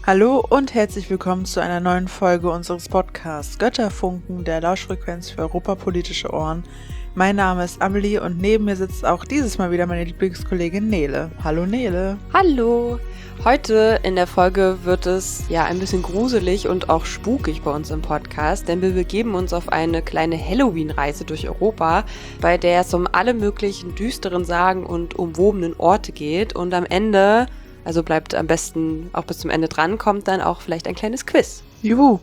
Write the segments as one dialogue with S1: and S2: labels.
S1: Hallo und herzlich willkommen zu einer neuen Folge unseres Podcasts Götterfunken der Lauschfrequenz für europapolitische Ohren. Mein Name ist Amelie und neben mir sitzt auch dieses Mal wieder meine Lieblingskollegin Nele. Hallo Nele.
S2: Hallo! Heute in der Folge wird es ja ein bisschen gruselig und auch spukig bei uns im Podcast, denn wir begeben uns auf eine kleine Halloween-Reise durch Europa, bei der es um alle möglichen düsteren Sagen und umwobenen Orte geht und am Ende, also bleibt am besten auch bis zum Ende dran, kommt dann auch vielleicht ein kleines Quiz.
S1: Juhu.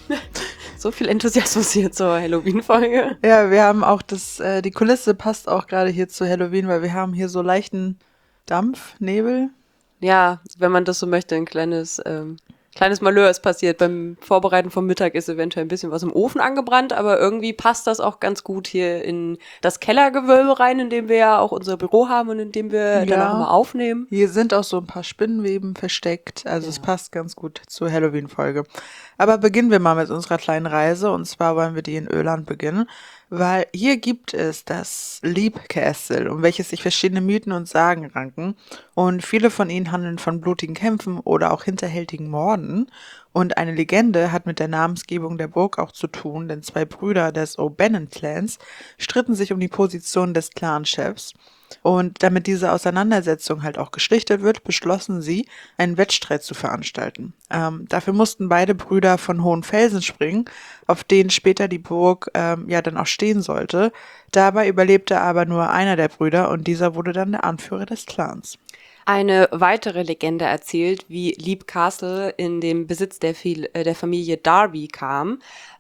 S2: So viel Enthusiasmus hier zur Halloween-Folge.
S1: Ja, wir haben auch die Kulisse passt auch gerade hier zu Halloween, weil wir haben hier so leichten Dampf, Nebel.
S2: Ja, wenn man das so möchte, ein kleines Malheur ist passiert. Beim Vorbereiten vom Mittag ist eventuell ein bisschen was im Ofen angebrannt, aber irgendwie passt das auch ganz gut hier in das Kellergewölbe rein, in dem wir ja auch unser Büro haben und in dem wir dann auch immer aufnehmen.
S1: Hier sind auch so ein paar Spinnenweben versteckt, also es passt ganz gut zur Halloween-Folge. Aber beginnen wir mal mit unserer kleinen Reise, und zwar wollen wir die in Öland beginnen, weil hier gibt es das Leap Castle, um welches sich verschiedene Mythen und Sagen ranken, und viele von ihnen handeln von blutigen Kämpfen oder auch hinterhältigen Morden. Und eine Legende hat mit der Namensgebung der Burg auch zu tun, denn zwei Brüder des O'Bannon-Clans stritten sich um die Position des Clanchefs. Und damit diese Auseinandersetzung halt auch geschlichtet wird, beschlossen sie, einen Wettstreit zu veranstalten. Dafür mussten beide Brüder von hohen Felsen springen, auf denen später die Burg dann auch stehen sollte. Dabei überlebte aber nur einer der Brüder und dieser wurde dann der Anführer des Clans.
S2: Eine weitere Legende erzählt, wie Leap Castle in den Besitz der Familie Darby kam.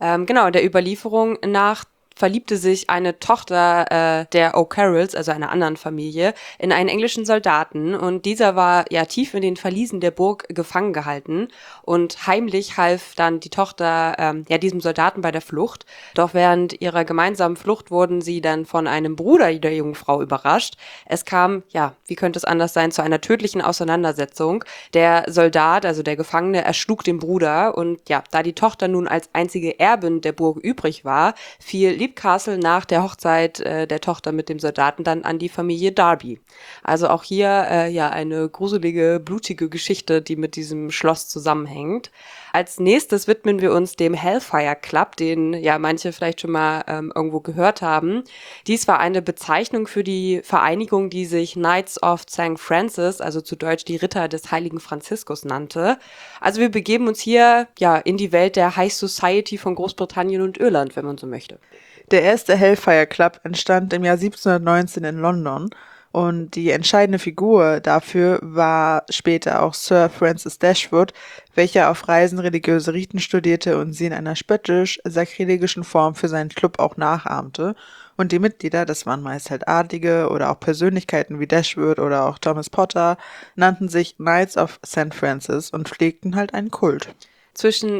S2: Der Überlieferung nach verliebte sich eine Tochter der O'Carrolls, also einer anderen Familie, in einen englischen Soldaten, und dieser war ja tief in den Verliesen der Burg gefangen gehalten, und heimlich half dann die Tochter diesem Soldaten bei der Flucht. Doch während ihrer gemeinsamen Flucht wurden sie dann von einem Bruder der jungen Frau überrascht. Es kam, wie könnte es anders sein, zu einer tödlichen Auseinandersetzung. Der Soldat, also der Gefangene, erschlug den Bruder, und da die Tochter nun als einzige Erbin der Burg übrig war, fiel Leap Castle nach der Hochzeit der Tochter mit dem Soldaten dann an die Familie Darby. Also auch hier eine gruselige, blutige Geschichte, die mit diesem Schloss zusammenhängt. Als nächstes widmen wir uns dem Hellfire Club, den manche vielleicht schon mal irgendwo gehört haben. Dies war eine Bezeichnung für die Vereinigung, die sich Knights of St. Francis, also zu Deutsch die Ritter des heiligen Franziskus, nannte. Also wir begeben uns hier in die Welt der High Society von Großbritannien und Irland, wenn man so möchte.
S1: Der erste Hellfire Club entstand im Jahr 1719 in London, und die entscheidende Figur dafür war später auch Sir Francis Dashwood, welcher auf Reisen religiöse Riten studierte und sie in einer spöttisch-sakrilegischen Form für seinen Club auch nachahmte. Und die Mitglieder, das waren meist halt Adlige oder auch Persönlichkeiten wie Dashwood oder auch Thomas Potter, nannten sich Knights of St. Francis und pflegten halt einen Kult.
S2: Zwischen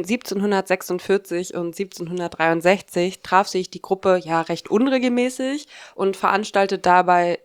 S2: 1746 und 1763 traf sich die Gruppe recht unregelmäßig und veranstaltete dabei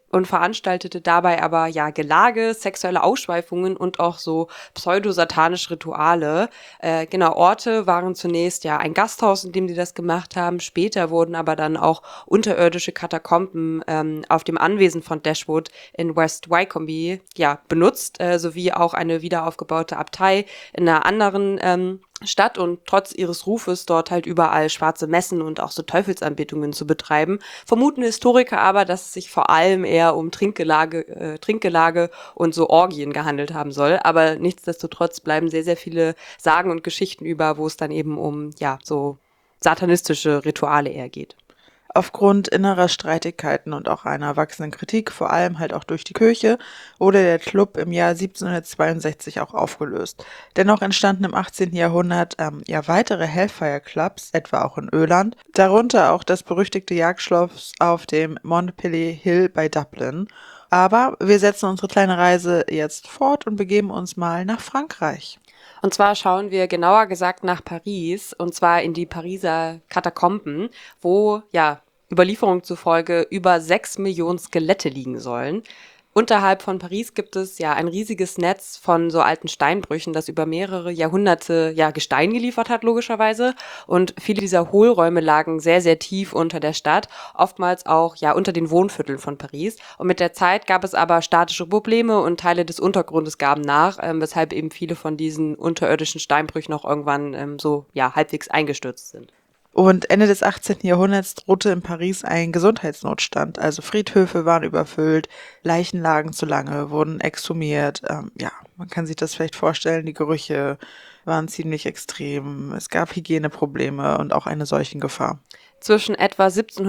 S2: aber Gelage, sexuelle Ausschweifungen und auch so pseudosatanische Rituale. Orte waren zunächst ein Gasthaus, in dem die das gemacht haben. Später wurden aber dann auch unterirdische Katakomben auf dem Anwesen von Dashwood in West Wycombe benutzt, sowie auch eine wiederaufgebaute Abtei in einer anderen Stadt, und trotz ihres Rufes dort halt überall schwarze Messen und auch so Teufelsanbetungen zu betreiben, vermuten Historiker aber, dass es sich vor allem eher um Trinkgelage und so Orgien gehandelt haben soll. Aber nichtsdestotrotz bleiben sehr, sehr viele Sagen und Geschichten über, wo es dann eben um so satanistische Rituale eher geht.
S1: Aufgrund innerer Streitigkeiten und auch einer wachsenden Kritik, vor allem halt auch durch die Kirche, wurde der Club im Jahr 1762 auch aufgelöst. Dennoch entstanden im 18. Jahrhundert weitere Hellfire Clubs, etwa auch in Öland, darunter auch das berüchtigte Jagdschloss auf dem Montpellier Hill bei Dublin. Aber wir setzen unsere kleine Reise jetzt fort und begeben uns mal nach Frankreich.
S2: Und zwar schauen wir genauer gesagt nach Paris, und zwar in die Pariser Katakomben, wo Überlieferung zufolge über 6 Millionen Skelette liegen sollen. Unterhalb von Paris gibt es ja ein riesiges Netz von so alten Steinbrüchen, das über mehrere Jahrhunderte ja Gestein geliefert hat, logischerweise. Und viele dieser Hohlräume lagen sehr, sehr tief unter der Stadt, oftmals auch ja unter den Wohnvierteln von Paris. Und mit der Zeit gab es aber statische Probleme und Teile des Untergrundes gaben nach, weshalb eben viele von diesen unterirdischen Steinbrüchen auch irgendwann so ja halbwegs eingestürzt sind.
S1: Und Ende des 18. Jahrhunderts drohte in Paris ein Gesundheitsnotstand. Also Friedhöfe waren überfüllt, Leichen lagen zu lange, wurden exhumiert. Ja, man kann sich das vielleicht vorstellen, die Gerüche waren ziemlich extrem. Es gab Hygieneprobleme und auch eine Seuchengefahr.
S2: Zwischen etwa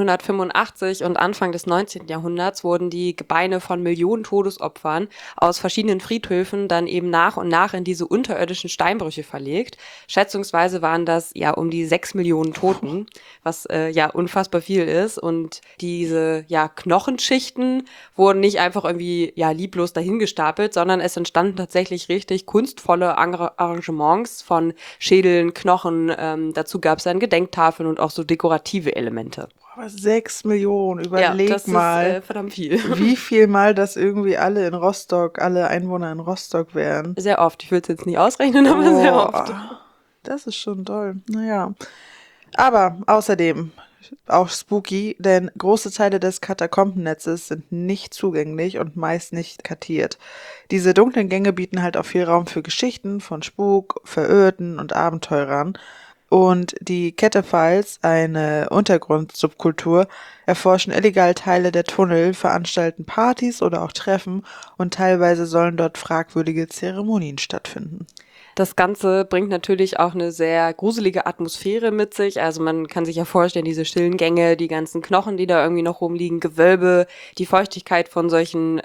S2: 1785 und Anfang des 19. Jahrhunderts wurden die Gebeine von Millionen Todesopfern aus verschiedenen Friedhöfen dann eben nach und nach in diese unterirdischen Steinbrüche verlegt. Schätzungsweise waren das ja um die 6 Millionen Toten, was ja unfassbar viel ist. Und diese ja Knochenschichten wurden nicht einfach irgendwie ja lieblos dahingestapelt, sondern es entstanden tatsächlich richtig kunstvolle Arrangements von Schädeln, Knochen. Dazu gab es dann Gedenktafeln und auch so dekorative Elemente.
S1: 6 Millionen, überleg
S2: das
S1: mal,
S2: ist verdammt viel.
S1: wie viel mal das irgendwie alle Einwohner in Rostock wären.
S2: Sehr oft. Ich will es jetzt nicht ausrechnen, aber sehr oft.
S1: Das ist schon toll. Naja. Aber außerdem auch spooky, denn große Teile des Katakombennetzes sind nicht zugänglich und meist nicht kartiert. Diese dunklen Gänge bieten halt auch viel Raum für Geschichten von Spuk, Verirrten und Abenteurern. Und die Kette-Files, eine Untergrundsubkultur, erforschen illegal Teile der Tunnel, veranstalten Partys oder auch Treffen und teilweise sollen dort fragwürdige Zeremonien stattfinden.
S2: Das Ganze bringt natürlich auch eine sehr gruselige Atmosphäre mit sich. Also man kann sich ja vorstellen, diese stillen Gänge, die ganzen Knochen, die da irgendwie noch rumliegen, Gewölbe, die Feuchtigkeit von solchen,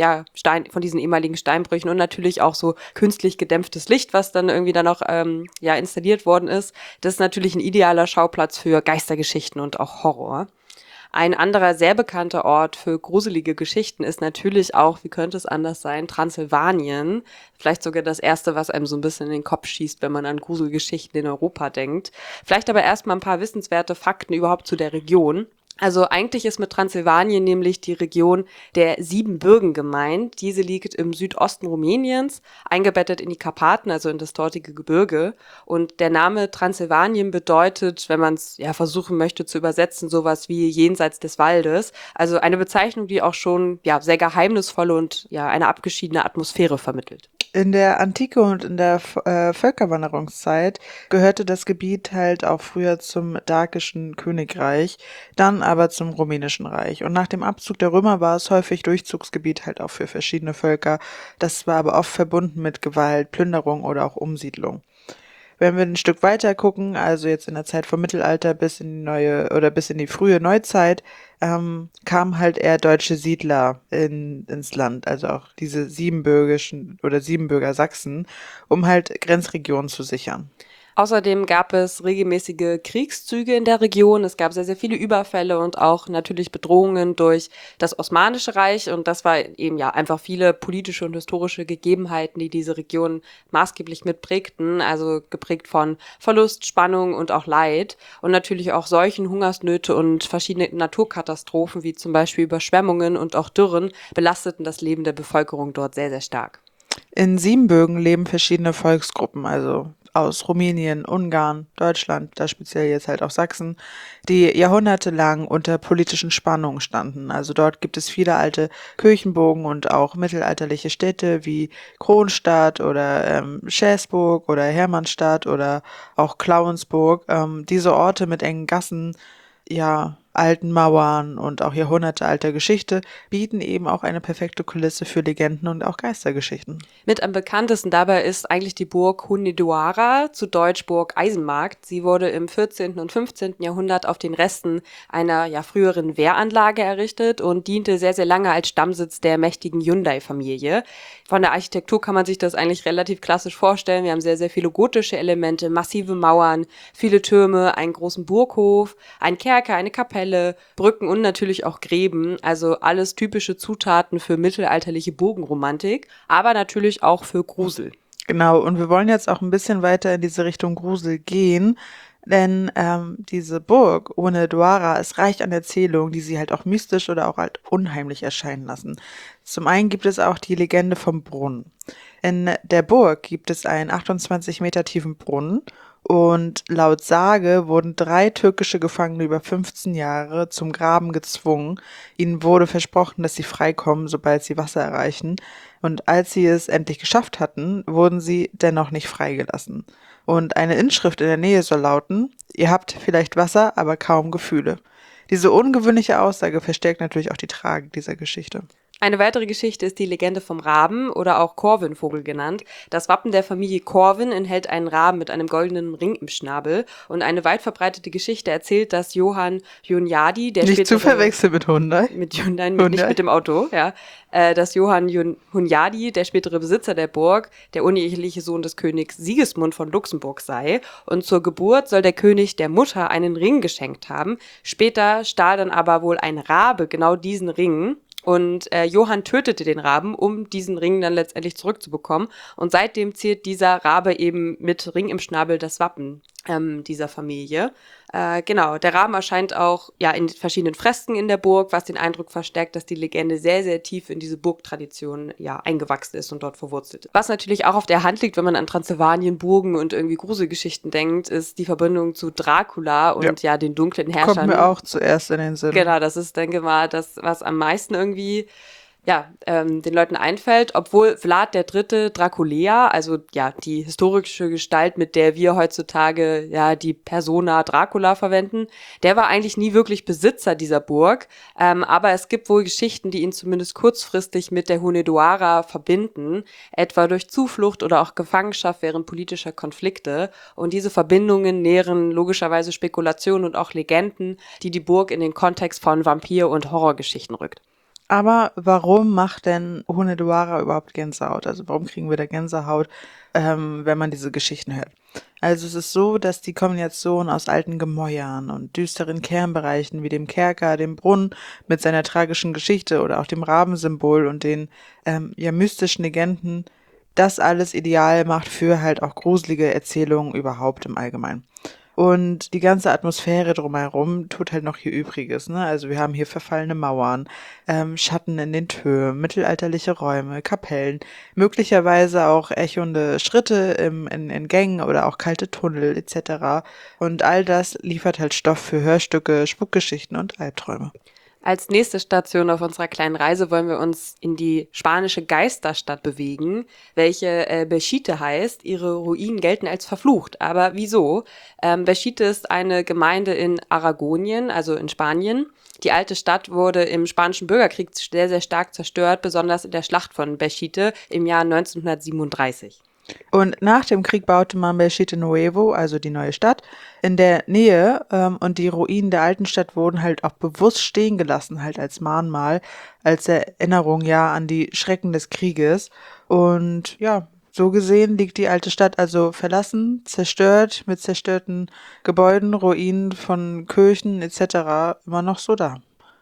S2: von diesen ehemaligen Steinbrüchen und natürlich auch so künstlich gedämpftes Licht, was dann irgendwie da noch, installiert worden ist. Das ist natürlich ein idealer Schauplatz für Geistergeschichten und auch Horror. Ein anderer sehr bekannter Ort für gruselige Geschichten ist natürlich auch, wie könnte es anders sein, Transsilvanien. Vielleicht sogar das erste, was einem so ein bisschen in den Kopf schießt, wenn man an Gruselgeschichten in Europa denkt. Vielleicht aber erstmal ein paar wissenswerte Fakten überhaupt zu der Region. Also eigentlich ist mit Transsilvanien nämlich die Region der Siebenbürgen gemeint. Diese liegt im Südosten Rumäniens, eingebettet in die Karpaten, also in das dortige Gebirge. Und der Name Transsilvanien bedeutet, wenn man es ja versuchen möchte zu übersetzen, sowas wie jenseits des Waldes. Also eine Bezeichnung, die auch schon ja sehr geheimnisvolle und ja eine abgeschiedene Atmosphäre vermittelt.
S1: In der Antike und in der Völkerwanderungszeit gehörte das Gebiet halt auch früher zum Dakischen Königreich, dann aber zum Rumänischen Reich. Und nach dem Abzug der Römer war es häufig Durchzugsgebiet halt auch für verschiedene Völker. Das war aber oft verbunden mit Gewalt, Plünderung oder auch Umsiedlung. Wenn wir ein Stück weiter gucken, also jetzt in der Zeit vom Mittelalter bis in die frühe Neuzeit, kamen halt eher deutsche Siedler ins Land, also auch diese siebenbürgischen oder Siebenbürger Sachsen, um halt Grenzregionen zu sichern.
S2: Außerdem gab es regelmäßige Kriegszüge in der Region. Es gab sehr, sehr viele Überfälle und auch natürlich Bedrohungen durch das Osmanische Reich. Und das war eben ja einfach viele politische und historische Gegebenheiten, die diese Region maßgeblich mitprägten. Also geprägt von Verlust, Spannung und auch Leid. Und natürlich auch Seuchen, Hungersnöte und verschiedene Naturkatastrophen, wie zum Beispiel Überschwemmungen und auch Dürren, belasteten das Leben der Bevölkerung dort sehr, sehr stark.
S1: In Siebenbürgen leben verschiedene Volksgruppen, also aus Rumänien, Ungarn, Deutschland, da speziell jetzt halt auch Sachsen, die jahrhundertelang unter politischen Spannungen standen. Also dort gibt es viele alte Kirchenburgen und auch mittelalterliche Städte wie Kronstadt oder Schäßburg oder Hermannstadt oder auch Klauensburg. Diese Orte mit engen Gassen, ja, alten Mauern und auch jahrhundertealter Geschichte bieten eben auch eine perfekte Kulisse für Legenden und auch Geistergeschichten.
S2: Mit am bekanntesten dabei ist eigentlich die Burg Hunedoara, zu Deutsch Burg Eisenmarkt. Sie wurde im 14. und 15. Jahrhundert auf den Resten einer ja früheren Wehranlage errichtet und diente sehr, sehr lange als Stammsitz der mächtigen Hyundai-Familie. Von der Architektur kann man sich das eigentlich relativ klassisch vorstellen. Wir haben sehr, sehr viele gotische Elemente, massive Mauern, viele Türme, einen großen Burghof, einen Kerker, eine Kapelle, Brücken und natürlich auch Gräben. Also alles typische Zutaten für mittelalterliche Burgenromantik, aber natürlich auch für Grusel.
S1: Genau, und wir wollen jetzt auch ein bisschen weiter in diese Richtung Grusel gehen, denn diese Burg Hunedoara ist reich an Erzählungen, die sie halt auch mystisch oder auch halt unheimlich erscheinen lassen. Zum einen gibt es auch die Legende vom Brunnen. In der Burg gibt es einen 28 Meter tiefen Brunnen und laut Sage wurden 3 türkische Gefangene über 15 Jahre zum Graben gezwungen. Ihnen wurde versprochen, dass sie freikommen, sobald sie Wasser erreichen. Und als sie es endlich geschafft hatten, wurden sie dennoch nicht freigelassen. Und eine Inschrift in der Nähe soll lauten: Ihr habt vielleicht Wasser, aber kaum Gefühle. Diese ungewöhnliche Aussage verstärkt natürlich auch die Tragik dieser Geschichte.
S2: Eine weitere Geschichte ist die Legende vom Raben oder auch Corvinvogel genannt. Das Wappen der Familie Corvin enthält einen Raben mit einem goldenen Ring im Schnabel. Und eine weit verbreitete Geschichte erzählt, dass Johann Hunyadi, der
S1: Nicht zu verwechseln mit Hyundai.
S2: Mit Hyundai, nicht mit dem Auto, ja. Dass Johann Hunyadi, der spätere Besitzer der Burg, der uneheliche Sohn des Königs Sigismund von Luxemburg sei. Und zur Geburt soll der König der Mutter einen Ring geschenkt haben. Später stahl dann aber wohl ein Rabe genau diesen Ring. Und Johann tötete den Raben, um diesen Ring dann letztendlich zurückzubekommen. Und seitdem ziert dieser Rabe eben mit Ring im Schnabel das Wappen dieser Familie. Genau, der Raben erscheint auch ja in verschiedenen Fresken in der Burg, was den Eindruck verstärkt, dass die Legende sehr, sehr tief in diese Burgtradition ja eingewachsen ist und dort verwurzelt ist. Was natürlich auch auf der Hand liegt, wenn man an Transsilvanien, Burgen und irgendwie Gruselgeschichten denkt, ist die Verbindung zu Dracula und ja den dunklen Herrschern.
S1: Kommt mir auch zuerst in den Sinn.
S2: Genau, das ist, denke mal, das, was am meisten irgendwie den Leuten einfällt, obwohl Vlad III. Dracula, also ja die historische Gestalt, mit der wir heutzutage ja die Persona Dracula verwenden, der war eigentlich nie wirklich Besitzer dieser Burg, aber es gibt wohl Geschichten, die ihn zumindest kurzfristig mit der Hunedoara verbinden, etwa durch Zuflucht oder auch Gefangenschaft während politischer Konflikte, und diese Verbindungen nähren logischerweise Spekulationen und auch Legenden, die die Burg in den Kontext von Vampir- und Horrorgeschichten rückt.
S1: Aber warum macht denn Hunedoara überhaupt Gänsehaut? Also warum kriegen wir da Gänsehaut, wenn man diese Geschichten hört? Also es ist so, dass die Kombination aus alten Gemäuern und düsteren Kernbereichen wie dem Kerker, dem Brunnen mit seiner tragischen Geschichte oder auch dem Rabensymbol und den mystischen Legenden, das alles ideal macht für halt auch gruselige Erzählungen überhaupt im Allgemeinen. Und die ganze Atmosphäre drumherum tut halt noch hier Übriges, ne? Also wir haben hier verfallene Mauern, Schatten in den Türmen, mittelalterliche Räume, Kapellen, möglicherweise auch echonde Schritte in Gängen oder auch kalte Tunnel etc. Und all das liefert halt Stoff für Hörstücke, Spukgeschichten und Albträume.
S2: Als nächste Station auf unserer kleinen Reise wollen wir uns in die spanische Geisterstadt bewegen, welche Belchite heißt. Ihre Ruinen gelten als verflucht. Aber wieso? Belchite ist eine Gemeinde in Aragonien, also in Spanien. Die alte Stadt wurde im Spanischen Bürgerkrieg sehr, sehr stark zerstört, besonders in der Schlacht von Belchite im Jahr 1937.
S1: Und nach dem Krieg baute man Belchite Nuevo, also die neue Stadt, in der Nähe, und die Ruinen der alten Stadt wurden halt auch bewusst stehen gelassen, halt als Mahnmal, als Erinnerung ja an die Schrecken des Krieges. Und ja, so gesehen liegt die alte Stadt also verlassen, zerstört, mit zerstörten Gebäuden, Ruinen von Kirchen etc. immer noch so da.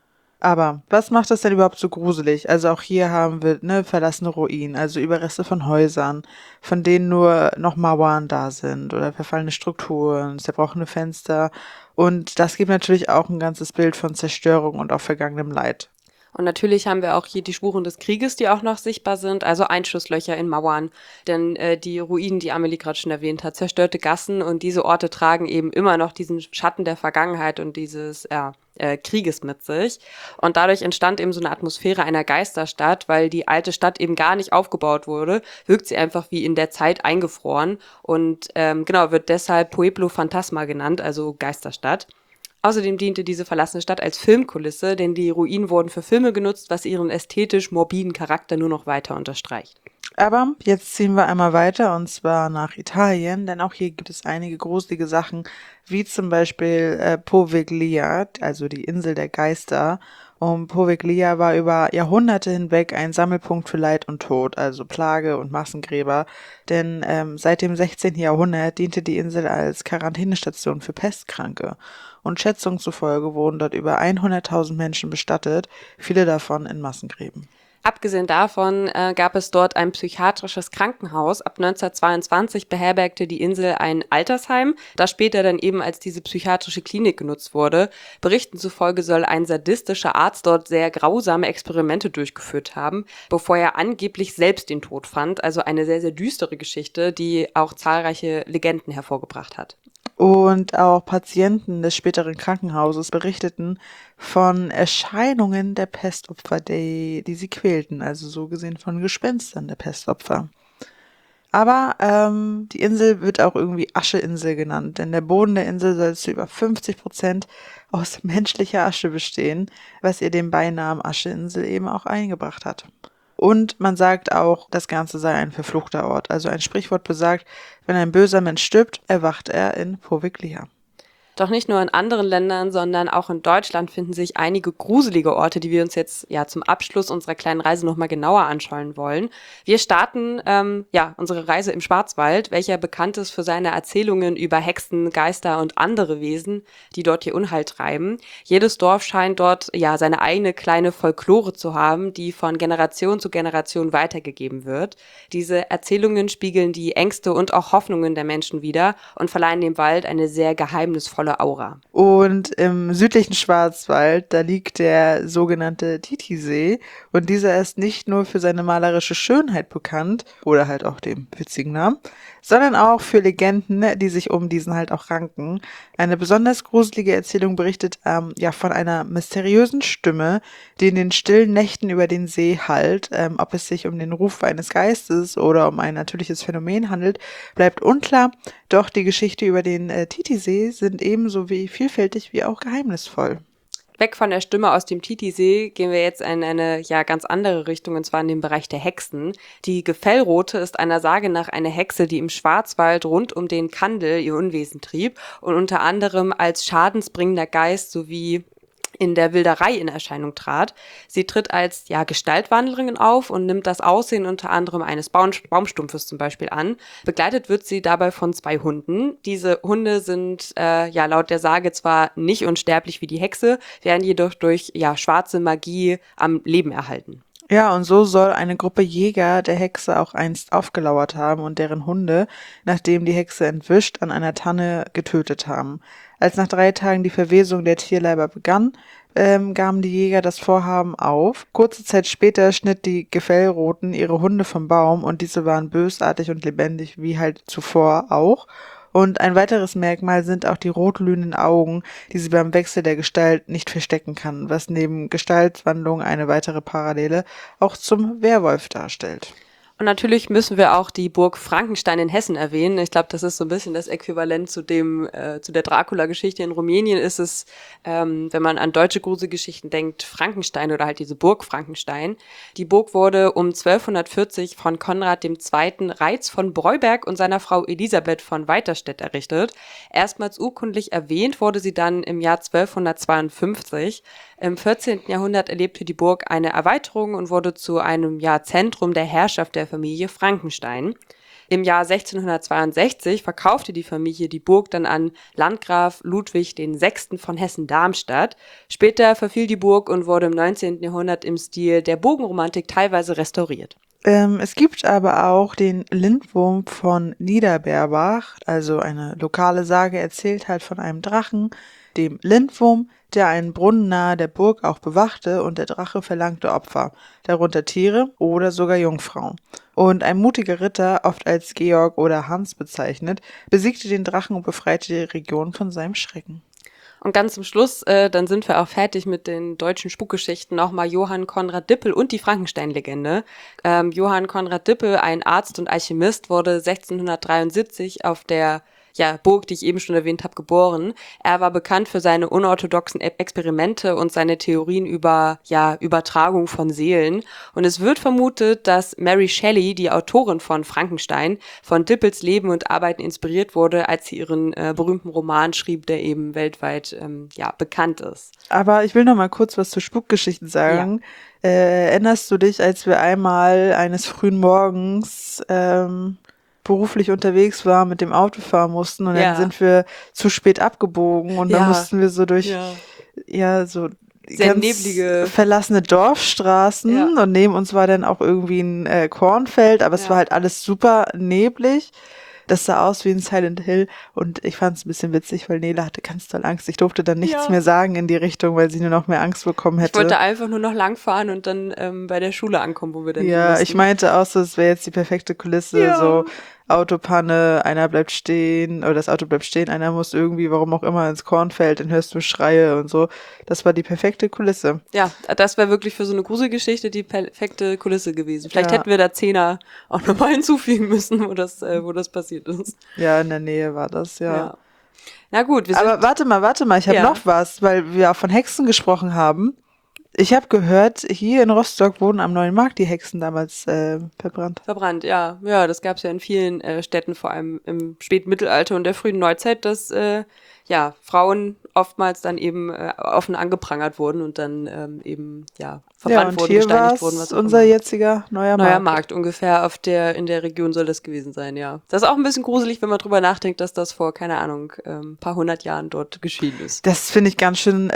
S1: Aber was macht das denn überhaupt so gruselig? Also auch hier haben wir verlassene Ruinen, also Überreste von Häusern, von denen nur noch Mauern da sind oder verfallene Strukturen, zerbrochene Fenster. Und das gibt natürlich auch ein ganzes Bild von Zerstörung und auch vergangenem Leid.
S2: Und natürlich haben wir auch hier die Spuren des Krieges, die auch noch sichtbar sind, also Einschusslöcher in Mauern. Denn die Ruinen, die Amelie gerade schon erwähnt hat, zerstörte Gassen, und diese Orte tragen eben immer noch diesen Schatten der Vergangenheit und dieses Krieges mit sich. Und dadurch entstand eben so eine Atmosphäre einer Geisterstadt, weil die alte Stadt eben gar nicht aufgebaut wurde, wirkt sie einfach wie in der Zeit eingefroren und wird deshalb Pueblo Fantasma genannt, also Geisterstadt. Außerdem diente diese verlassene Stadt als Filmkulisse, denn die Ruinen wurden für Filme genutzt, was ihren ästhetisch morbiden Charakter nur noch weiter unterstreicht.
S1: Aber jetzt ziehen wir einmal weiter, und zwar nach Italien, denn auch hier gibt es einige gruselige Sachen, wie zum Beispiel Poveglia, also die Insel der Geister. Und Poveglia war über Jahrhunderte hinweg ein Sammelpunkt für Leid und Tod, also Plage und Massengräber. Denn seit dem 16. Jahrhundert diente die Insel als Quarantänestation für Pestkranke. Und Schätzungen zufolge wurden dort über 100.000 Menschen bestattet, viele davon in Massengräben.
S2: Abgesehen davon gab es dort ein psychiatrisches Krankenhaus. Ab 1922 beherbergte die Insel ein Altersheim, das später dann eben als diese psychiatrische Klinik genutzt wurde. Berichten zufolge soll ein sadistischer Arzt dort sehr grausame Experimente durchgeführt haben, bevor er angeblich selbst den Tod fand. Also eine sehr, sehr düstere Geschichte, die auch zahlreiche Legenden hervorgebracht hat.
S1: Und auch Patienten des späteren Krankenhauses berichteten von Erscheinungen der Pestopfer, die sie quälten, also so gesehen von Gespenstern der Pestopfer. Aber die Insel wird auch irgendwie Ascheinsel genannt, denn der Boden der Insel soll zu über 50% aus menschlicher Asche bestehen, was ihr den Beinamen Ascheinsel eben auch eingebracht hat. Und man sagt auch, das Ganze sei ein verfluchter Ort. Also ein Sprichwort besagt, wenn ein böser Mensch stirbt, erwacht er in Poveglia.
S2: Doch nicht nur in anderen Ländern, sondern auch in Deutschland finden sich einige gruselige Orte, die wir uns jetzt zum Abschluss unserer kleinen Reise nochmal genauer anschauen wollen. Wir starten unsere Reise im Schwarzwald, welcher bekannt ist für seine Erzählungen über Hexen, Geister und andere Wesen, die dort ihr Unheil treiben. Jedes Dorf scheint dort seine eigene kleine Folklore zu haben, die von Generation zu Generation weitergegeben wird. Diese Erzählungen spiegeln die Ängste und auch Hoffnungen der Menschen wider und verleihen dem Wald eine sehr geheimnisvolle Aura.
S1: Und im südlichen Schwarzwald, da liegt der sogenannte Titisee und dieser ist nicht nur für seine malerische Schönheit bekannt oder halt auch dem witzigen Namen, sondern auch für Legenden, die sich um diesen halt auch ranken. Eine besonders gruselige Erzählung berichtet von einer mysteriösen Stimme, die in den stillen Nächten über den See hallt. Ob es sich um den Ruf eines Geistes oder um ein natürliches Phänomen handelt, bleibt unklar. Doch die Geschichte über den Titisee sind ebenso wie vielfältig wie auch geheimnisvoll.
S2: Weg von der Stimme aus dem Titisee gehen wir jetzt in eine ganz andere Richtung, und zwar in den Bereich der Hexen. Die Gefellrote ist einer Sage nach eine Hexe, die im Schwarzwald rund um den Kandel ihr Unwesen trieb und unter anderem als schadensbringender Geist sowie in der Wilderei in Erscheinung trat. Sie tritt als Gestaltwandlerin auf und nimmt das Aussehen unter anderem eines Baumstumpfes zum Beispiel an. Begleitet wird sie dabei von 2 Hunden. Diese Hunde sind laut der Sage zwar nicht unsterblich wie die Hexe, werden jedoch durch schwarze Magie am Leben erhalten.
S1: Ja, und so soll eine Gruppe Jäger der Hexe auch einst aufgelauert haben und deren Hunde, nachdem die Hexe entwischt, an einer Tanne getötet haben. Als nach 3 Tagen die Verwesung der Tierleiber begann, gaben die Jäger das Vorhaben auf. Kurze Zeit später schnitt die Gefellroten ihre Hunde vom Baum und diese waren bösartig und lebendig wie halt zuvor auch. Und ein weiteres Merkmal sind auch die rotglühenden Augen, die sie beim Wechsel der Gestalt nicht verstecken kann, was neben Gestaltwandlung eine weitere Parallele auch zum Werwolf darstellt.
S2: Und natürlich müssen wir auch die Burg Frankenstein in Hessen erwähnen. Ich glaube, das ist so ein bisschen das Äquivalent zu der Dracula-Geschichte. In Rumänien ist es, wenn man an deutsche Gruselgeschichten denkt, Frankenstein oder halt diese Burg Frankenstein. Die Burg wurde um 1240 von Konrad II. Reitz von Breuberg und seiner Frau Elisabeth von Weiterstedt errichtet. Erstmals urkundlich erwähnt wurde sie dann im Jahr 1252. Im 14. Jahrhundert erlebte die Burg eine Erweiterung und wurde zu einem Zentrum der Herrschaft der Familie Frankenstein. Im Jahr 1662 verkaufte die Familie die Burg dann an Landgraf Ludwig VI. Von Hessen-Darmstadt. Später verfiel die Burg und wurde im 19. Jahrhundert im Stil der Bogenromantik teilweise restauriert.
S1: Es gibt aber auch den Lindwurm von Niederberbach, also eine lokale Sage erzählt halt von einem Drachen, dem Lindwurm, der einen Brunnen nahe der Burg auch bewachte und der Drache verlangte Opfer, darunter Tiere oder sogar Jungfrauen. Und ein mutiger Ritter, oft als Georg oder Hans bezeichnet, besiegte den Drachen und befreite die Region von seinem Schrecken.
S2: Und ganz zum Schluss, dann sind wir auch fertig mit den deutschen Spukgeschichten, nochmal Johann Conrad Dippel und die Frankenstein-Legende. Johann Conrad Dippel, ein Arzt und Alchemist, wurde 1673 auf der Burg, die ich eben schon erwähnt habe, geboren. Er war bekannt für seine unorthodoxen Experimente und seine Theorien über Übertragung von Seelen. Und es wird vermutet, dass Mary Shelley, die Autorin von Frankenstein, von Dippels Leben und Arbeiten inspiriert wurde, als sie ihren berühmten Roman schrieb, der eben weltweit bekannt ist.
S1: Aber ich will noch mal kurz was zu Spukgeschichten sagen. Ja. Erinnerst du dich, als wir einmal eines frühen Morgens beruflich unterwegs war, mit dem Auto fahren mussten und dann sind wir zu spät abgebogen und dann mussten wir so durch, so
S2: sehr
S1: ganz
S2: neblige,
S1: verlassene Dorfstraßen und neben uns war dann auch irgendwie ein Kornfeld, aber es war halt alles super neblig. Das sah aus wie in Silent Hill und ich fand es ein bisschen witzig, weil Nele hatte ganz doll Angst. Ich durfte dann nichts mehr sagen in die Richtung, weil sie nur noch mehr Angst bekommen hätte.
S2: Ich wollte einfach nur noch langfahren und dann bei der Schule ankommen, wo wir dann hin mussten.
S1: Ich meinte auch so, es wäre jetzt die perfekte Kulisse, so Autopanne, einer bleibt stehen, oder das Auto bleibt stehen, einer muss irgendwie, warum auch immer, ins Kornfeld, dann hörst du Schreie und so. Das war die perfekte Kulisse.
S2: Ja, das wäre wirklich für so eine Gruselgeschichte die perfekte Kulisse gewesen. Vielleicht hätten wir da 10er auch nochmal hinzufügen müssen, wo das passiert ist.
S1: Ja, in der Nähe war das, ja.
S2: Na gut,
S1: aber warte mal, ich habe noch was, weil wir auch von Hexen gesprochen haben. Ich habe gehört, hier in Rostock wurden am Neuen Markt die Hexen damals verbrannt.
S2: Verbrannt, ja. Ja, das gab es ja in vielen Städten, vor allem im Spätmittelalter und der frühen Neuzeit, dass Frauen oftmals dann eben offen angeprangert wurden und dann verbrannt wurden, gesteinigt wurden. Was
S1: unser jetziger Neuer
S2: Markt ungefähr in der Region soll das gewesen sein, ja. Das ist auch ein bisschen gruselig, wenn man drüber nachdenkt, dass das vor, keine Ahnung, paar hundert Jahren dort geschehen ist.
S1: Das finde ich ganz schön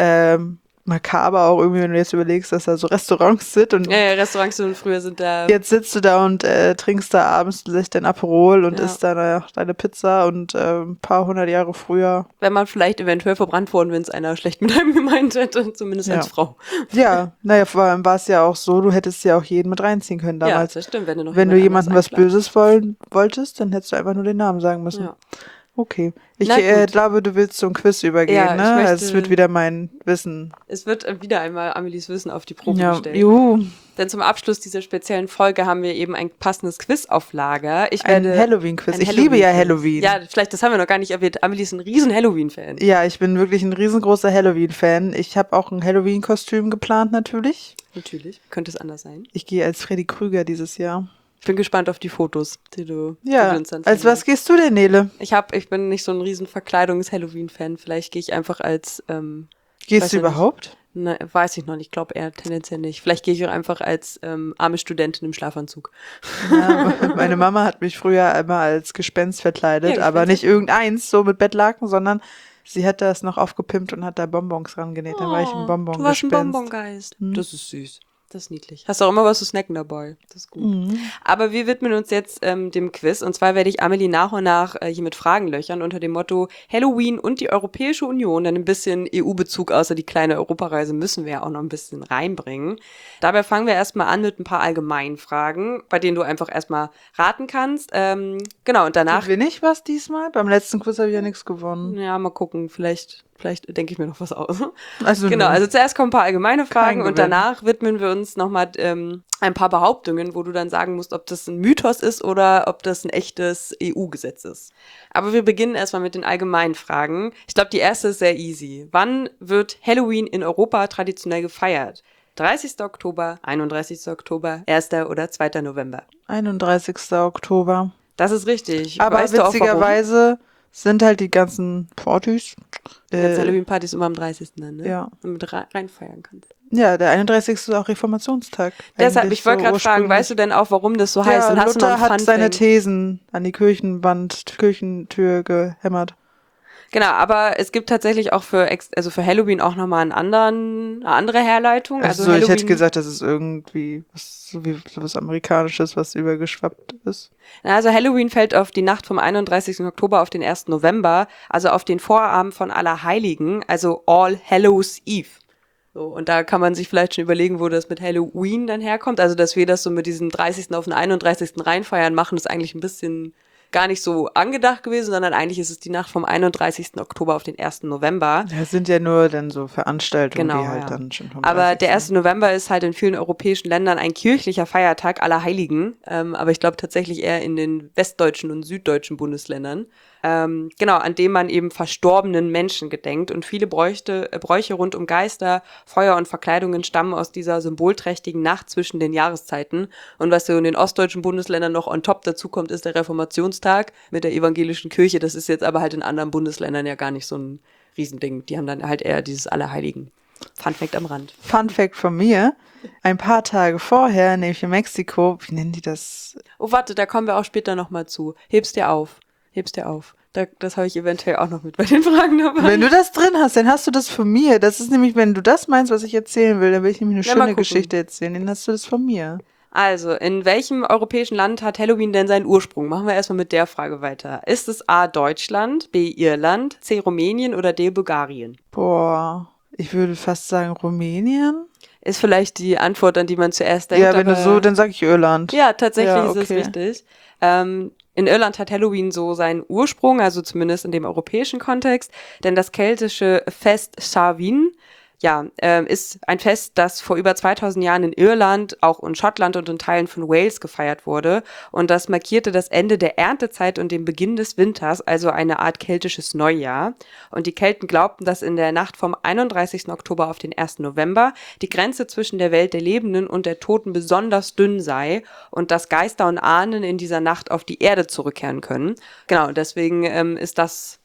S1: makaber auch irgendwie, wenn du jetzt überlegst, dass da so Restaurants sind und
S2: Restaurants sind früher sind da.
S1: Jetzt sitzt du da und trinkst da abends vielleicht dein Aperol und isst da deine Pizza und ein paar hundert Jahre früher.
S2: Wenn man vielleicht eventuell verbrannt worden, wenn es einer schlecht mit einem gemeint hätte, zumindest als Frau.
S1: Ja, vor allem war es ja auch so, du hättest ja auch jeden mit reinziehen können damals.
S2: Ja, das stimmt.
S1: Wenn du jemandem was Böses wolltest, dann hättest du einfach nur den Namen sagen müssen. Ja. Okay. Ich glaube, du willst zum Quiz übergehen, ne? Es wird wieder mein Wissen.
S2: Es wird wieder einmal Amelies Wissen auf die Probe gestellt.
S1: Juhu.
S2: Denn zum Abschluss dieser speziellen Folge haben wir eben ein passendes Quiz auf Lager.
S1: Ein Halloween-Quiz. Ich liebe ja Halloween.
S2: Ja, vielleicht, das haben wir noch gar nicht erwähnt. Amelie ist ein riesen Halloween-Fan.
S1: Ja, ich bin wirklich ein riesengroßer Halloween-Fan. Ich habe auch ein Halloween-Kostüm geplant, natürlich.
S2: Natürlich. Könnte es anders sein.
S1: Ich gehe als Freddy Krüger dieses Jahr.
S2: Ich bin gespannt auf die Fotos, die du uns
S1: dann zeigen. Als was gehst du denn, Nele?
S2: Ich bin nicht so ein riesen Verkleidungs-Halloween-Fan. Vielleicht gehe ich einfach als
S1: Gehst du überhaupt?
S2: Nein, weiß ich noch nicht. Ich glaube eher tendenziell nicht. Vielleicht gehe ich auch einfach als arme Studentin im Schlafanzug.
S1: Ja, meine Mama hat mich früher einmal als Gespenst verkleidet, aber nicht irgendeins, so mit Bettlaken, sondern sie hat das noch aufgepimpt und hat da Bonbons rangenäht. Dann war ich ein Bonbon-Gespenst.
S2: Du warst ein Bonbongeist. Das ist süß. Das ist niedlich. Hast auch immer was zu snacken dabei. Das ist gut. Aber wir widmen uns jetzt dem Quiz. Und zwar werde ich Amelie nach und nach hier mit Fragen löchern unter dem Motto Halloween und die Europäische Union. Dann ein bisschen EU-Bezug, außer die kleine Europareise müssen wir ja auch noch ein bisschen reinbringen. Dabei fangen wir erstmal an mit ein paar allgemeinen Fragen, bei denen du einfach erstmal raten kannst. Genau, und danach...
S1: Gewinne ich was diesmal? Beim letzten Quiz habe ich ja nichts gewonnen.
S2: Ja, mal gucken. Vielleicht denke ich mir noch was aus. Also zuerst kommen ein paar allgemeine Fragen und danach widmen wir uns nochmal ein paar Behauptungen, wo du dann sagen musst, ob das ein Mythos ist oder ob das ein echtes EU-Gesetz ist. Aber wir beginnen erstmal mit den allgemeinen Fragen. Ich glaube, die erste ist sehr easy. Wann wird Halloween in Europa traditionell gefeiert? 30. Oktober, 31. Oktober, 1. oder 2. November?
S1: 31. Oktober.
S2: Das ist richtig.
S1: Aber witzigerweise sind halt die ganzen Partys.
S2: Die ganzen Halloween-Partys immer am 30. dann, ne?
S1: Ja.
S2: Damit du reinfeiern kannst.
S1: Ja, der 31. ist auch Reformationstag.
S2: Deshalb, ich wollte gerade fragen, weißt du denn auch, warum das so heißt?
S1: Ja, Luther hat seine Thesen an die Kirchentür gehämmert.
S2: Genau, aber es gibt tatsächlich auch für Halloween auch nochmal eine andere Herleitung.
S1: Also ich hätte gesagt, das ist irgendwie was Amerikanisches, was übergeschwappt ist.
S2: Also Halloween fällt auf die Nacht vom 31. Oktober auf den 1. November, also auf den Vorabend von Allerheiligen, also All Hallows Eve. So, und da kann man sich vielleicht schon überlegen, wo das mit Halloween dann herkommt. Also, dass wir das so mit diesem 30. auf den 31. reinfeiern machen, ist eigentlich ein bisschen gar nicht so angedacht gewesen, sondern eigentlich ist es die Nacht vom 31. Oktober auf den 1. November.
S1: Das sind ja nur dann so Veranstaltungen, die halt dann schon vom
S2: Aber der 1. November ist halt in vielen europäischen Ländern ein kirchlicher Feiertag aller Heiligen, aber ich glaube tatsächlich eher in den westdeutschen und süddeutschen Bundesländern. An dem man eben verstorbenen Menschen gedenkt und viele Bräuche rund um Geister, Feuer und Verkleidungen stammen aus dieser symbolträchtigen Nacht zwischen den Jahreszeiten. Und was so in den ostdeutschen Bundesländern noch on top dazu kommt, ist der Reformationstag mit der evangelischen Kirche. Das ist jetzt aber halt in anderen Bundesländern ja gar nicht so ein Riesending. Die haben dann halt eher dieses Allerheiligen. Fun Fact am Rand.
S1: Fun Fact von mir. Ein paar Tage vorher, nämlich in Mexiko, wie nennen die das?
S2: Oh, warte, da kommen wir auch später nochmal zu. Heb's dir auf. Heb's dir auf. Das habe ich eventuell auch noch mit bei den Fragen dabei.
S1: Wenn du das drin hast, dann hast du das von mir. Das ist nämlich, wenn du das meinst, was ich erzählen will, dann will ich nämlich eine schöne Geschichte erzählen. Dann hast du das von mir.
S2: Also, in welchem europäischen Land hat Halloween denn seinen Ursprung? Machen wir erstmal mit der Frage weiter. Ist es A. Deutschland, B. Irland, C. Rumänien oder D. Bulgarien?
S1: Boah, ich würde fast sagen Rumänien.
S2: Ist vielleicht die Antwort, an die man zuerst denkt.
S1: Ja, wenn du so, dann sag ich Irland.
S2: Ja, tatsächlich ist es richtig. In Irland hat Halloween so seinen Ursprung, also zumindest in dem europäischen Kontext, denn das keltische Fest Samhain, ist ein Fest, das vor über 2000 Jahren in Irland, auch in Schottland und in Teilen von Wales gefeiert wurde. Und das markierte das Ende der Erntezeit und den Beginn des Winters, also eine Art keltisches Neujahr. Und die Kelten glaubten, dass in der Nacht vom 31. Oktober auf den 1. November die Grenze zwischen der Welt der Lebenden und der Toten besonders dünn sei und dass Geister und Ahnen in dieser Nacht auf die Erde zurückkehren können. Genau, deswegen ist das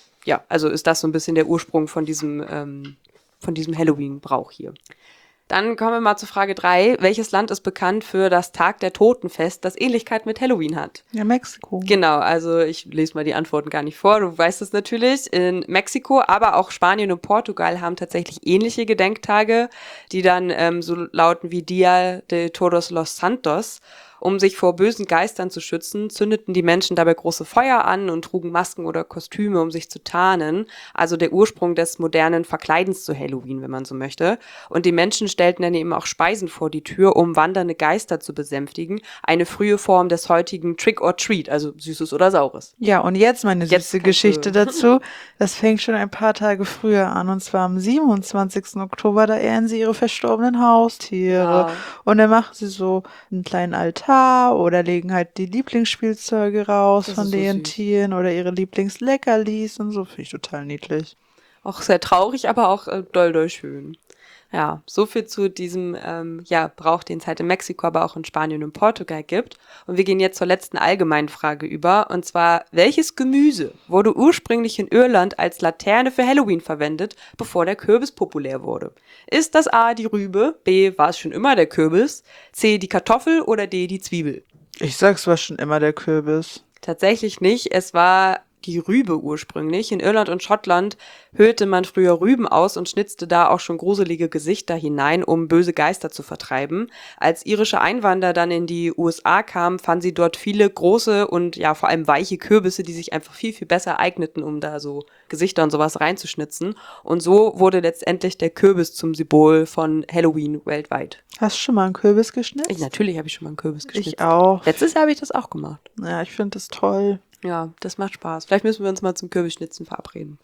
S2: so ein bisschen der Ursprung von diesem Halloween-Brauch hier. Dann kommen wir mal zu Frage 3. Welches Land ist bekannt für das Tag der Totenfest, das Ähnlichkeit mit Halloween hat?
S1: Ja, Mexiko.
S2: Genau, also ich lese mal die Antworten gar nicht vor. Du weißt es natürlich. In Mexiko, aber auch Spanien und Portugal haben tatsächlich ähnliche Gedenktage, die dann so lauten wie Dia de Todos los Santos. Um sich vor bösen Geistern zu schützen, zündeten die Menschen dabei große Feuer an und trugen Masken oder Kostüme, um sich zu tarnen. Also der Ursprung des modernen Verkleidens zu Halloween, wenn man so möchte. Und die Menschen stellten dann eben auch Speisen vor die Tür, um wandernde Geister zu besänftigen. Eine frühe Form des heutigen Trick or Treat, also Süßes oder Saures.
S1: Ja, und jetzt meine süße Geschichte dazu. Das fängt schon ein paar Tage früher an, und zwar am 27. Oktober, da ehren sie ihre verstorbenen Haustiere.
S2: Wow.
S1: Und dann machen sie so einen kleinen Altar oder legen halt die Lieblingsspielzeuge raus von den Tieren oder ihre Lieblingsleckerlis und so. Finde ich total niedlich.
S2: Auch sehr traurig, aber auch doll schön. Ja, so viel zu diesem Brauch, den es halt in Mexiko, aber auch in Spanien und Portugal gibt. Und wir gehen jetzt zur letzten allgemeinen Frage über. Und zwar, welches Gemüse wurde ursprünglich in Irland als Laterne für Halloween verwendet, bevor der Kürbis populär wurde? Ist das A, die Rübe, B, war es schon immer der Kürbis, C, die Kartoffel oder D, die Zwiebel?
S1: Ich sag's, war schon immer der Kürbis.
S2: Tatsächlich nicht. Es war die Rübe ursprünglich. In Irland und Schottland höhlte man früher Rüben aus und schnitzte da auch schon gruselige Gesichter hinein, um böse Geister zu vertreiben. Als irische Einwanderer dann in die USA kamen, fanden sie dort viele große und ja vor allem weiche Kürbisse, die sich einfach viel besser eigneten, um da so Gesichter und sowas reinzuschnitzen. Und so wurde letztendlich der Kürbis zum Symbol von Halloween weltweit.
S1: Hast du schon mal einen Kürbis geschnitzt?
S2: Natürlich habe ich schon mal einen Kürbis geschnitzt.
S1: Ich auch.
S2: Letztes Jahr habe ich das auch gemacht.
S1: Ja, ich finde das toll.
S2: Ja, das macht Spaß. Vielleicht müssen wir uns mal zum Kürbisschnitzen verabreden.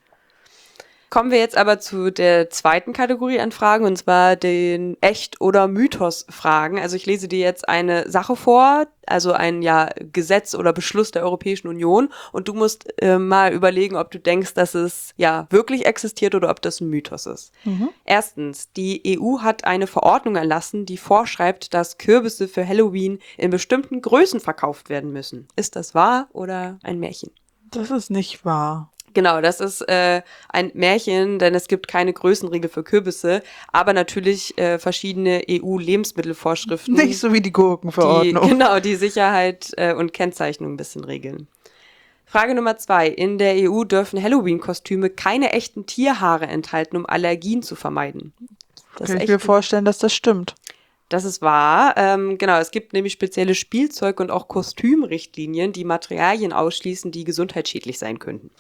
S2: Kommen wir jetzt aber zu der zweiten Kategorie an Fragen, und zwar den Echt- oder Mythos-Fragen. Also ich lese dir jetzt eine Sache vor, also ein Gesetz oder Beschluss der Europäischen Union, und du musst mal überlegen, ob du denkst, dass es wirklich existiert oder ob das ein Mythos ist. Erstens, die EU hat eine Verordnung erlassen, die vorschreibt, dass Kürbisse für Halloween in bestimmten Größen verkauft werden müssen. Ist das wahr oder ein Märchen?
S1: Das ist nicht wahr.
S2: Genau, das ist ein Märchen, denn es gibt keine Größenregel für Kürbisse, aber natürlich verschiedene EU-Lebensmittelvorschriften.
S1: Nicht so wie die Gurkenverordnung.
S2: Die Sicherheit und Kennzeichnung ein bisschen regeln. Frage Nummer 2. In der EU dürfen Halloween-Kostüme keine echten Tierhaare enthalten, um Allergien zu vermeiden.
S1: Kann ich mir vorstellen, dass das stimmt.
S2: Das ist wahr. Es gibt nämlich spezielle Spielzeug- und auch Kostümrichtlinien, die Materialien ausschließen, die gesundheitsschädlich sein könnten.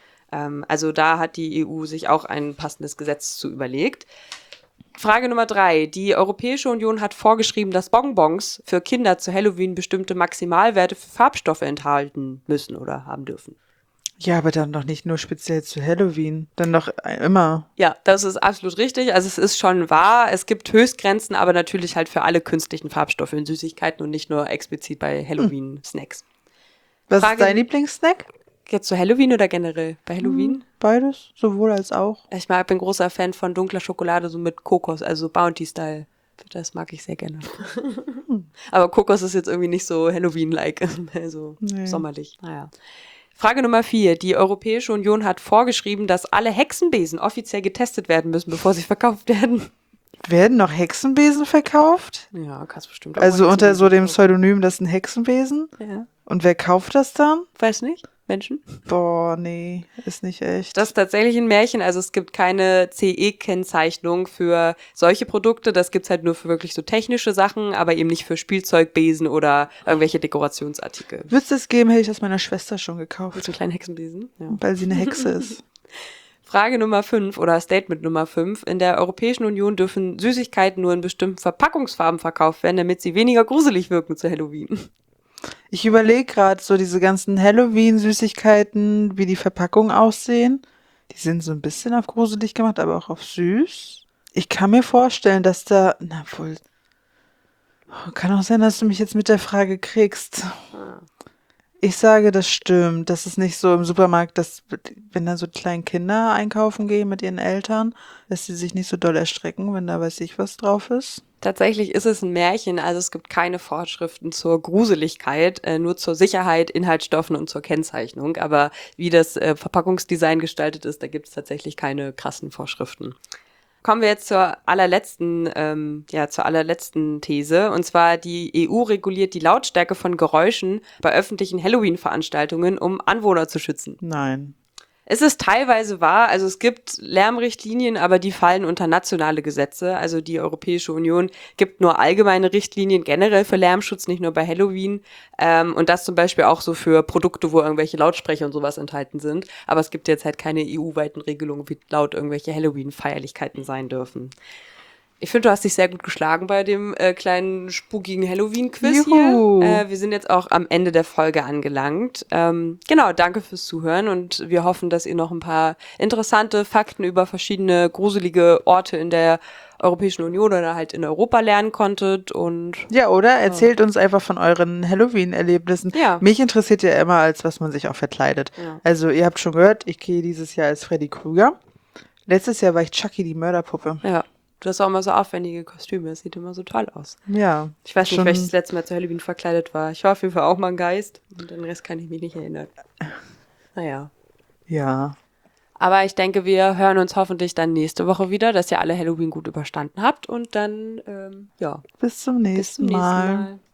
S2: Also da hat die EU sich auch ein passendes Gesetz zu überlegt. Frage Nummer 3. Die Europäische Union hat vorgeschrieben, dass Bonbons für Kinder zu Halloween bestimmte Maximalwerte für Farbstoffe enthalten müssen oder haben dürfen.
S1: Ja, aber dann doch nicht nur speziell zu Halloween, dann doch immer.
S2: Ja, das ist absolut richtig. Also es ist schon wahr, es gibt Höchstgrenzen, aber natürlich halt für alle künstlichen Farbstoffe in Süßigkeiten und nicht nur explizit bei Halloween-Snacks.
S1: Was ist dein Lieblingssnack?
S2: Jetzt zu Halloween oder generell bei Halloween?
S1: Beides, sowohl als auch.
S2: Ich bin großer Fan von dunkler Schokolade, so mit Kokos, also Bounty-Style. Das mag ich sehr gerne. Aber Kokos ist jetzt irgendwie nicht so Halloween-like, also sommerlich. Naja. Frage Nummer 4. Die Europäische Union hat vorgeschrieben, dass alle Hexenbesen offiziell getestet werden müssen, bevor sie verkauft werden.
S1: Werden noch Hexenbesen verkauft?
S2: Ja, kannst bestimmt auch.
S1: Also unter so dem Pseudonym, das ist ein Hexenbesen?
S2: Ja.
S1: Und wer kauft das dann?
S2: Weiß nicht. Menschen?
S1: Boah, nee, ist nicht echt.
S2: Das ist tatsächlich ein Märchen. Also es gibt keine CE-Kennzeichnung für solche Produkte. Das gibt's halt nur für wirklich so technische Sachen, aber eben nicht für Spielzeug, Besen oder irgendwelche Dekorationsartikel.
S1: Würde es das geben, hätte ich das meiner Schwester schon gekauft.
S2: Mit so einem kleinen Hexenbesen? Ja.
S1: Weil sie eine Hexe ist.
S2: Frage Nummer 5 oder Statement Nummer 5. In der Europäischen Union dürfen Süßigkeiten nur in bestimmten Verpackungsfarben verkauft werden, damit sie weniger gruselig wirken zu Halloween.
S1: Ich überlege gerade so diese ganzen Halloween-Süßigkeiten, wie die Verpackungen aussehen. Die sind so ein bisschen auf gruselig gemacht, aber auch auf süß. Ich kann mir vorstellen, dass da, na wohl, kann auch sein, dass du mich jetzt mit der Frage kriegst. Ich sage, das stimmt. Das ist nicht so im Supermarkt, dass, wenn da so kleine Kinder einkaufen gehen mit ihren Eltern, dass sie sich nicht so doll erschrecken, wenn da weiß ich was drauf ist.
S2: Tatsächlich ist es ein Märchen, also es gibt keine Vorschriften zur Gruseligkeit, nur zur Sicherheit, Inhaltsstoffen und zur Kennzeichnung. Aber wie das Verpackungsdesign gestaltet ist, da gibt es tatsächlich keine krassen Vorschriften. Kommen wir jetzt zur allerletzten These. Und zwar, die EU reguliert die Lautstärke von Geräuschen bei öffentlichen Halloween-Veranstaltungen, um Anwohner zu schützen.
S1: Nein.
S2: Es ist teilweise wahr, also es gibt Lärmrichtlinien, aber die fallen unter nationale Gesetze. Also die Europäische Union gibt nur allgemeine Richtlinien generell für Lärmschutz, nicht nur bei Halloween. Und das zum Beispiel auch so für Produkte, wo irgendwelche Lautsprecher und sowas enthalten sind. Aber es gibt jetzt halt keine EU-weiten Regelungen, wie laut irgendwelche Halloween-Feierlichkeiten sein dürfen. Ich finde, du hast dich sehr gut geschlagen bei dem kleinen spukigen Halloween-Quiz
S1: Juhu.
S2: hier. Wir sind jetzt auch am Ende der Folge angelangt. Genau, danke fürs Zuhören und wir hoffen, dass ihr noch ein paar interessante Fakten über verschiedene gruselige Orte in der Europäischen Union oder halt in Europa lernen konntet. Und
S1: Ja, oder? Erzählt uns einfach von euren Halloween-Erlebnissen.
S2: Ja.
S1: Mich interessiert ja immer, als was man sich auch verkleidet.
S2: Ja.
S1: Also, ihr habt schon gehört, ich gehe dieses Jahr als Freddy Krüger. Letztes Jahr war ich Chucky, die Mörderpuppe.
S2: Ja, du hast auch immer so aufwendige Kostüme. Es sieht immer so toll aus.
S1: Ja.
S2: Ich weiß nicht,
S1: schon-
S2: welches das letzte Mal zu Halloween verkleidet war. Ich war auf jeden Fall auch mal ein Geist. Und den Rest kann ich mich nicht erinnern. Naja.
S1: Ja.
S2: Aber ich denke, wir hören uns hoffentlich dann nächste Woche wieder, dass ihr alle Halloween gut überstanden habt. Und dann,
S1: Bis zum nächsten Mal.
S2: Mal.